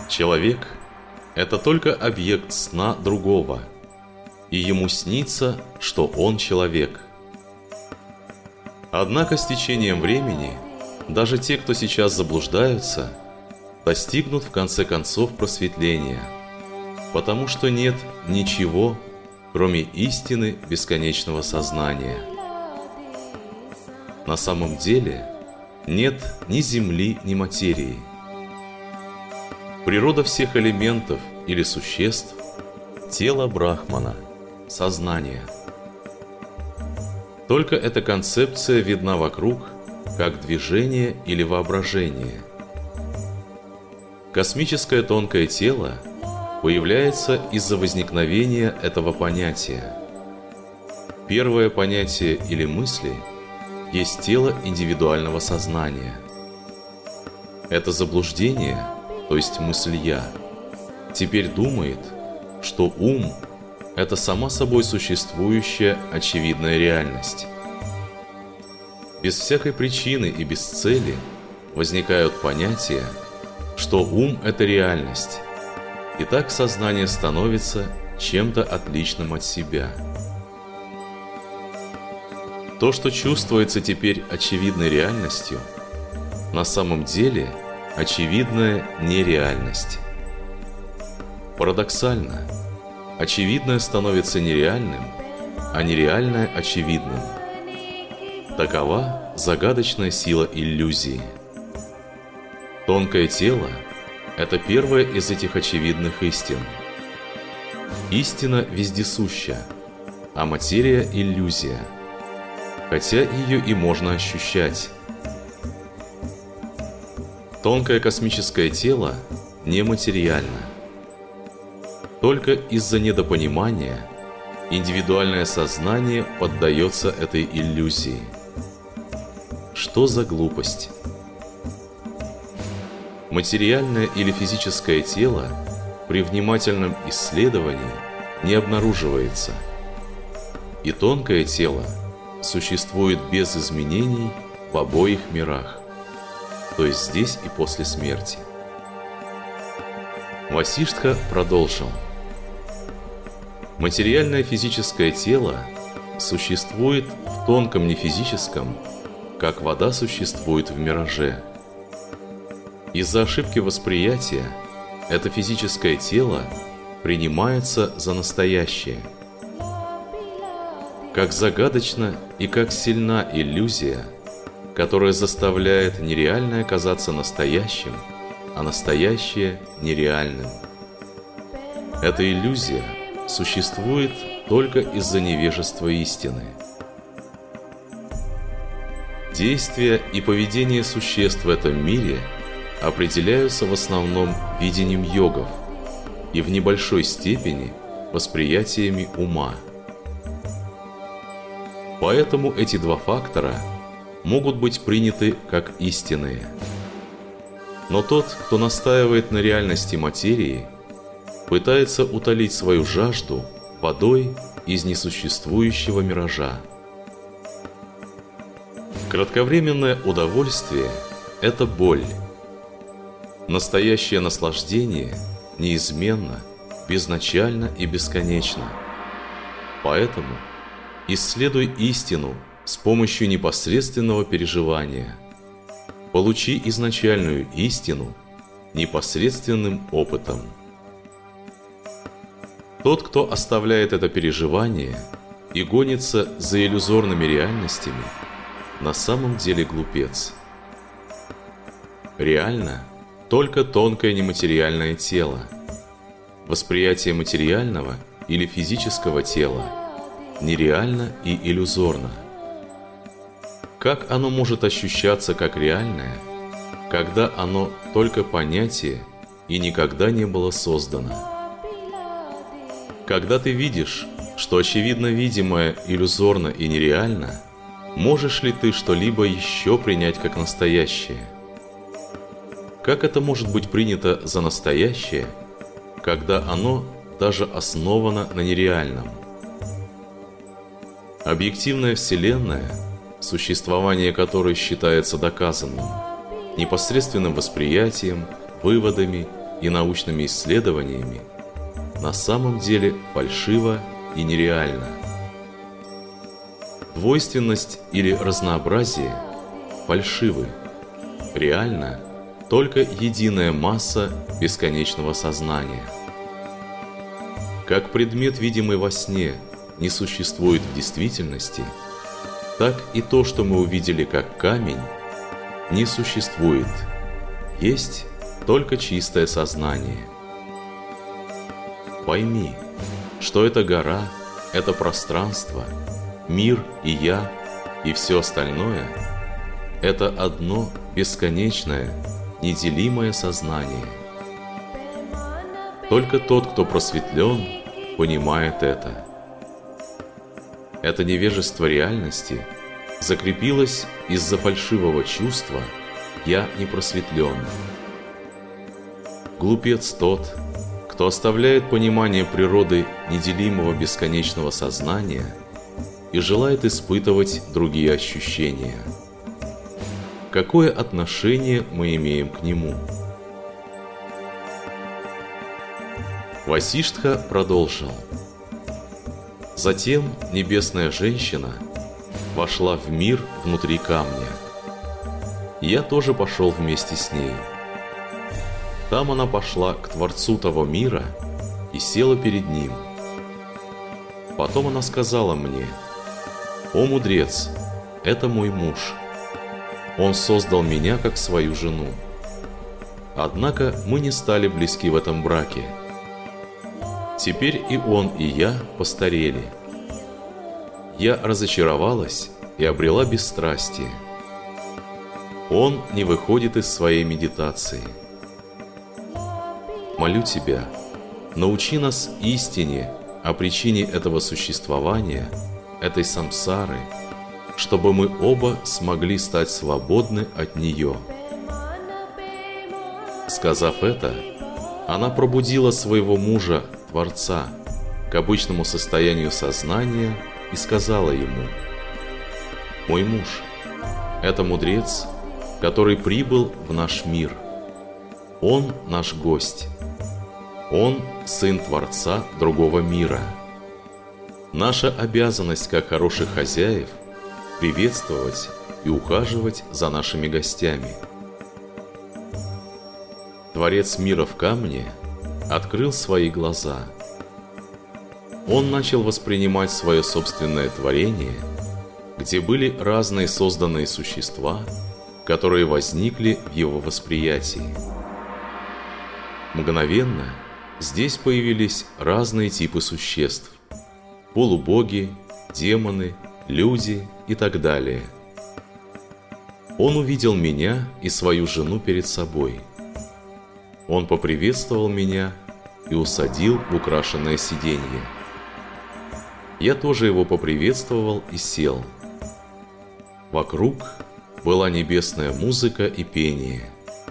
Человек – это только объект сна другого, и ему снится, что он человек. Однако с течением времени даже те, кто сейчас заблуждаются, достигнут в конце концов просветления, потому что нет ничего, кроме истины бесконечного сознания. На самом деле нет ни земли, ни материи. Природа всех элементов или существ – тело Брахмана, сознание. Только эта концепция видна вокруг, как движение или воображение. Космическое тонкое тело появляется из-за возникновения этого понятия. Первое понятие или мысли есть тело индивидуального сознания. Это заблуждение, то есть мысль «я», теперь думает, что ум – это сама собой существующая очевидная реальность. Без всякой причины и без цели возникают понятия, что ум – это реальность, и так сознание становится чем-то отличным от себя. То, что чувствуется теперь очевидной реальностью, на самом деле очевидная нереальность. Парадоксально, очевидное становится нереальным, а нереальное – очевидным. Такова загадочная сила иллюзии. Тонкое тело – это первая из этих очевидных истин. Истина вездесуща, а материя – иллюзия, хотя ее и можно ощущать. Тонкое космическое тело нематериально. Только из-за недопонимания индивидуальное сознание поддается этой иллюзии. Что за глупость? Материальное или физическое тело при внимательном исследовании не обнаруживается, и тонкое тело существует без изменений в обоих мирах, то есть здесь и после смерти. Васиштха продолжил. Материальное физическое тело существует в тонком нефизическом, как вода существует в мираже. Из-за ошибки восприятия это физическое тело принимается за настоящее. Как загадочна и как сильна иллюзия, которая заставляет нереальное казаться настоящим, а настоящее – нереальным. Эта иллюзия существует только из-за невежества истины. Действия и поведение существ в этом мире определяются в основном видением йогов и в небольшой степени восприятиями ума. Поэтому эти два фактора могут быть приняты как истинные. Но тот, кто настаивает на реальности материи, пытается утолить свою жажду водой из несуществующего миража. Кратковременное удовольствие – это боль. Настоящее наслаждение неизменно, безначально и бесконечно. Поэтому исследуй истину с помощью непосредственного переживания. Получи изначальную истину непосредственным опытом. Тот, кто оставляет это переживание и гонится за иллюзорными реальностями, на самом деле глупец. Реально только тонкое нематериальное тело. Восприятие материального или физического тела нереально и иллюзорно. Как оно может ощущаться как реальное, когда оно только понятие и никогда не было создано? Когда ты видишь, что очевидно видимое иллюзорно и нереально, можешь ли ты что-либо еще принять как настоящее? Как это может быть принято за настоящее, когда оно даже основано на нереальном? Объективная Вселенная, существование которой считается доказанным, непосредственным восприятием, выводами и научными исследованиями, на самом деле фальшиво и нереально. Двойственность или разнообразие фальшивы. Реально только единая масса бесконечного сознания. Как предмет, видимый во сне, не существует в действительности, так и то, что мы увидели как камень, не существует. Есть только чистое сознание. Пойми, что эта гора, это пространство, мир и я, и все остальное – это одно бесконечное, неделимое сознание. Только тот, кто просветлен, понимает это. Это невежество реальности закрепилось из-за фальшивого чувства «я не просветлен». Глупец тот, кто оставляет понимание природы неделимого бесконечного сознания и желает испытывать другие ощущения. Какое отношение мы имеем к нему? Васиштха продолжил. Затем небесная женщина вошла в мир внутри камня. Я тоже пошел вместе с ней. Там она пошла к Творцу того мира и села перед ним. Потом она сказала мне: «О мудрец, это мой муж. Он создал меня как свою жену. Однако мы не стали близки в этом браке. Теперь и он, и я постарели. Я разочаровалась и обрела бесстрастие. Он не выходит из своей медитации. Молю тебя, научи нас истине о причине этого существования, этой самсары, чтобы мы оба смогли стать свободны от нее». Сказав это, она пробудила своего мужа, Творца, к обычному состоянию сознания и сказала ему: «Мой муж – это мудрец, который прибыл в наш мир. Он наш гость. Он сын Творца другого мира. Наша обязанность, как хороших хозяев, приветствовать и ухаживать за нашими гостями». Творец мира в камне открыл свои глаза. Он начал воспринимать свое собственное творение, где были разные созданные существа, которые возникли в его восприятии. Мгновенно здесь появились разные типы существ: полубоги, демоны, люди и так далее. Он увидел меня и свою жену перед собой. Он поприветствовал меня и усадил в украшенное сиденье. Я тоже его поприветствовал и сел. Вокруг была небесная музыка и пение.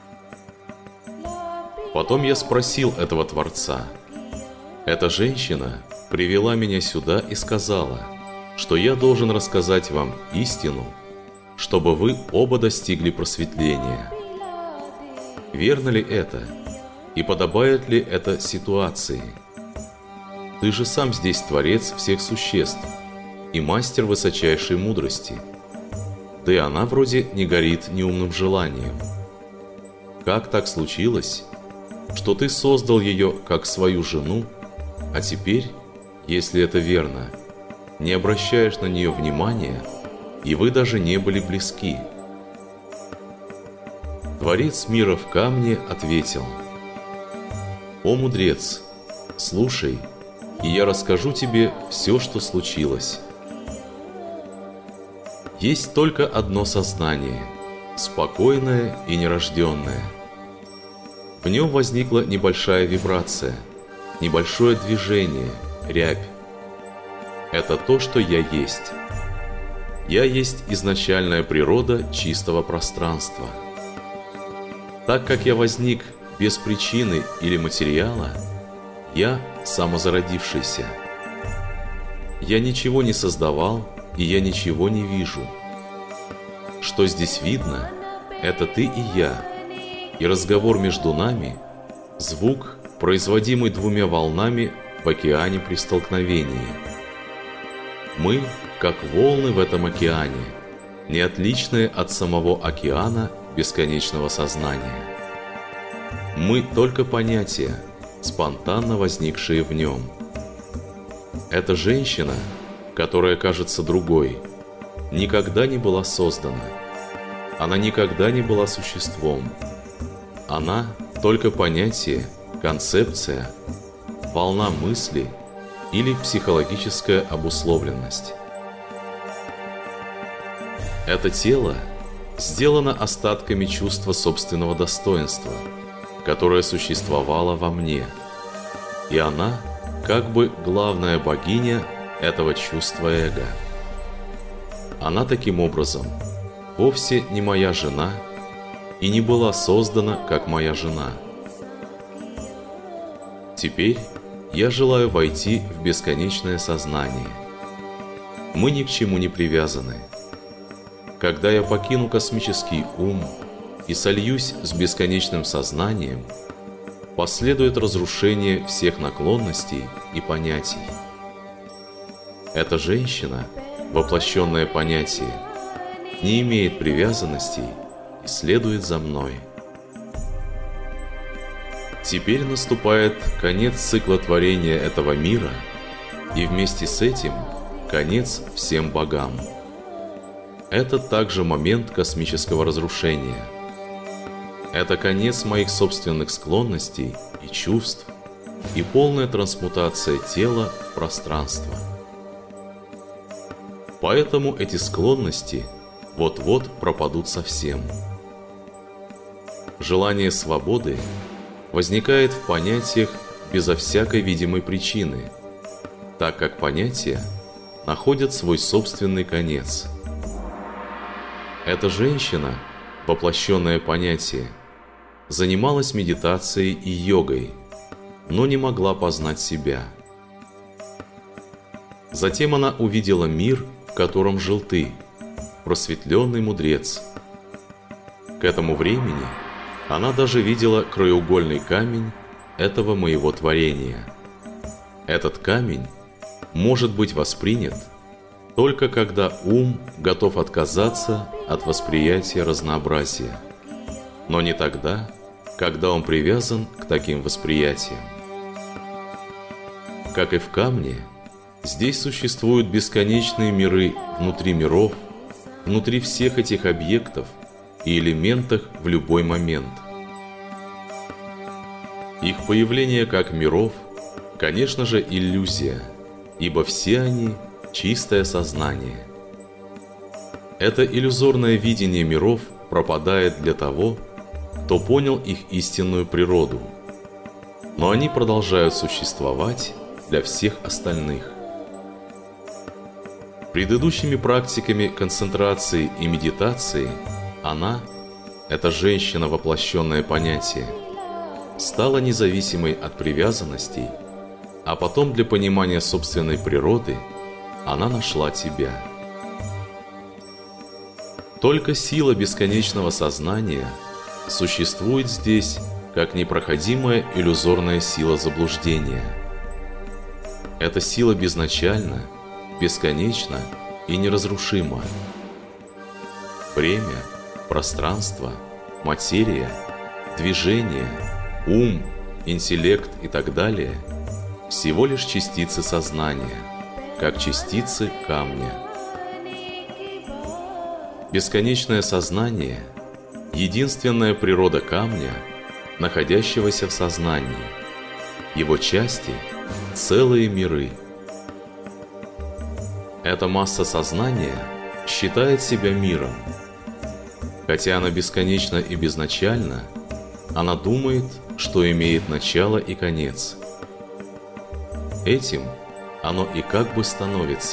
Потом я спросил этого Творца: «Эта женщина привела меня сюда и сказала, что я должен рассказать вам истину, чтобы вы оба достигли просветления. Верно ли это? И подобает ли это ситуации? Ты же сам здесь Творец всех существ и мастер высочайшей мудрости. Да и она вроде не горит неумным желанием. Как так случилось, что ты создал ее как свою жену, а теперь, если это верно, не обращаешь на нее внимания, и вы даже не были близки?» Творец мира в камне ответил: «О мудрец, слушай, и я расскажу тебе все, что случилось. Есть только одно сознание, спокойное и нерожденное. В нем возникла небольшая вибрация, небольшое движение, рябь. Это то, что я есть. Я есть изначальная природа чистого пространства. Так как я возник без причины или материала, я самозародившийся. Я ничего не создавал, и я ничего не вижу. Что здесь видно, это ты и я, и разговор между нами Звук, производимый двумя волнами в океане при столкновении. Мы, как волны в этом океане, не отличные от самого океана бесконечного сознания. Мы только понятия, спонтанно возникшие в нем. Эта женщина, которая кажется другой, никогда не была создана. Она никогда не была существом. Она только понятие, концепция, волна мысли или психологическая обусловленность. Это тело сделано остатками чувства собственного достоинства, которое существовало во мне, и она как бы главная богиня этого чувства эго. Она таким образом вовсе не моя жена и не была создана как моя жена. Теперь я желаю войти в бесконечное сознание. Мы ни к чему не привязаны. Когда я покину космический ум и сольюсь с бесконечным сознанием, последует разрушение всех наклонностей и понятий. Эта женщина, воплощенное понятие, не имеет привязанностей и следует за мной. Теперь наступает конец цикла творения этого мира, и вместе с этим конец всем богам. Это также момент космического разрушения. Это конец моих собственных склонностей и чувств и полная трансмутация тела в пространство. Поэтому эти склонности вот-вот пропадут совсем. Желание свободы возникает в понятиях безо всякой видимой причины, так как понятия находят свой собственный конец. Эта женщина, воплощенное понятие, занималась медитацией и йогой, но не могла познать себя. Затем она увидела мир, в котором жил ты, просветленный мудрец. К этому времени она даже видела краеугольный камень этого моего творения. Этот камень может быть воспринят только когда ум готов отказаться от восприятия разнообразия, но не тогда, когда он привязан к таким восприятиям. Как и в камне, здесь существуют бесконечные миры внутри миров, внутри всех этих объектов и элементах в любой момент. Их появление как миров, конечно же, иллюзия, ибо все они – чистое сознание. Это иллюзорное видение миров пропадает для того, кто понял их истинную природу, но они продолжают существовать для всех остальных. Предыдущими практиками концентрации и медитации она, эта женщина, воплощенное понятие, стала независимой от привязанностей, а потом для понимания собственной природы она нашла тебя. Только сила бесконечного сознания существует здесь как непроходимая иллюзорная сила заблуждения. Эта сила безначальна, бесконечна и неразрушима. Время, пространство, материя, движение, ум, интеллект и так далее – всего лишь частицы сознания, как частицы камня. Бесконечное сознание – единственная природа камня, находящегося в сознании. Его части – целые миры. Эта масса сознания считает себя миром. Хотя она бесконечна и безначальна, она думает, что имеет начало и конец. Этим оно и как бы становится.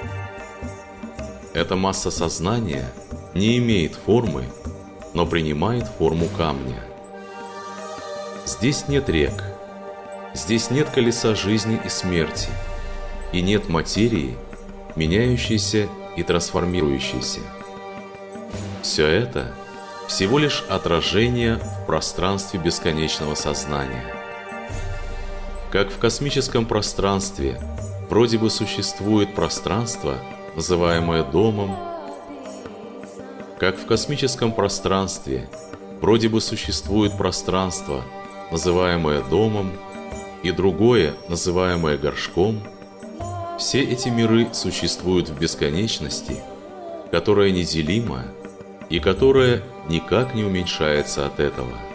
Эта масса сознания не имеет формы, но принимает форму камня. Здесь нет рек, здесь нет колеса жизни и смерти, и нет материи, меняющейся и трансформирующейся. Все это всего лишь отражение в пространстве бесконечного сознания. Как в космическом пространстве вроде бы существует пространство, называемое домом, как в космическом пространстве вроде бы существует пространство, называемое домом, и другое, называемое горшком, все эти миры существуют в бесконечности, которая неделима и которая никак не уменьшается от этого.